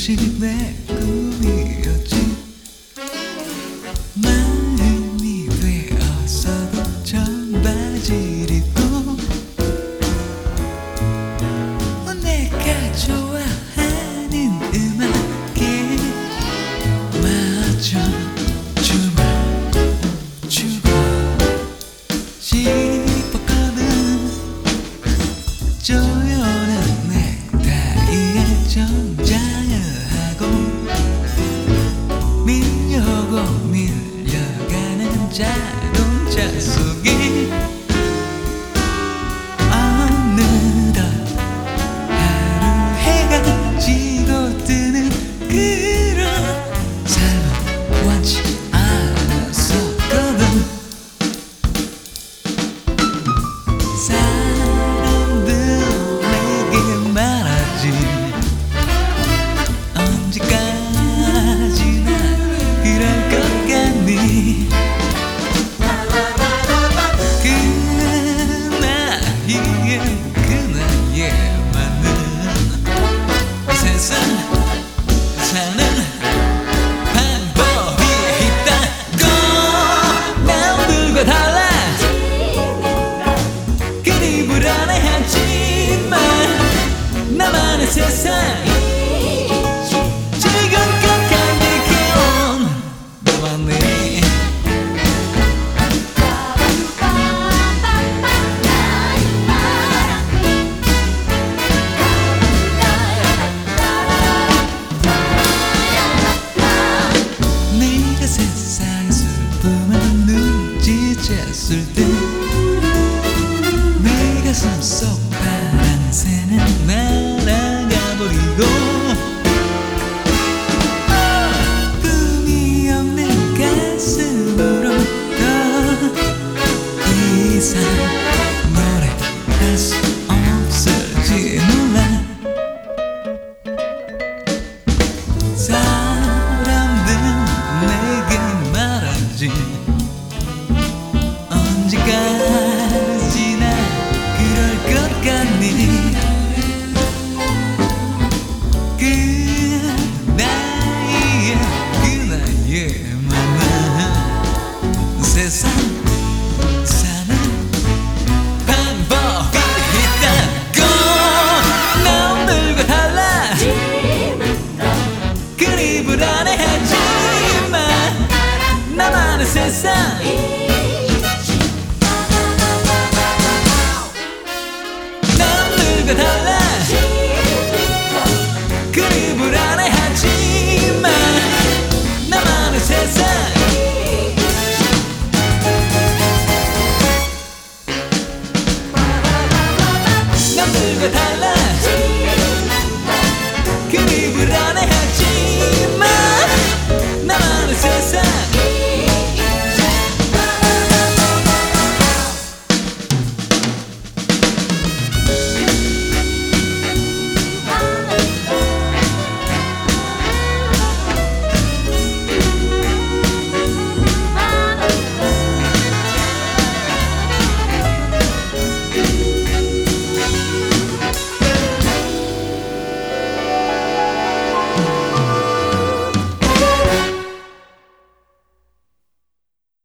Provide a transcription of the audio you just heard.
그것이 내 꿈이었지. 마음이 되어서도 청바지를 입고 내가 좋아하는 음악에 맞춰 춤을 추고 싶었거든. 조연한 넥타이에 정장을 하고 밀려고 밀려가는 자동차 속에 어느덧 하루 해가 지고 뜨는 그런 삶은 원치 않았었거든. 사람들 내게 말하지 언제까지나 그럴 것 같니. 그 나이에 맞는 세상 사는 방법이 있다고. 남들과 달라 그리 불안해하지만 나만의 세상 지금껏 간직해온 너만의 네가 세상의 슬픔을 눈치챘을 때 내 가슴 속 파랑새는 날아가버리고 꿈이 없는 가슴으로 더 이상 노래할 수 없을지 몰라. 사람들 내게 말하지 언제까지나 그럴 것 같니. 그 나이에 맞는 세상 사는 방법이 있다고. 남들과 달라 그리 불안해하지만 나만의 세상 남들과 달라 그리 불안해하지만 나만의 세상 남들과 달라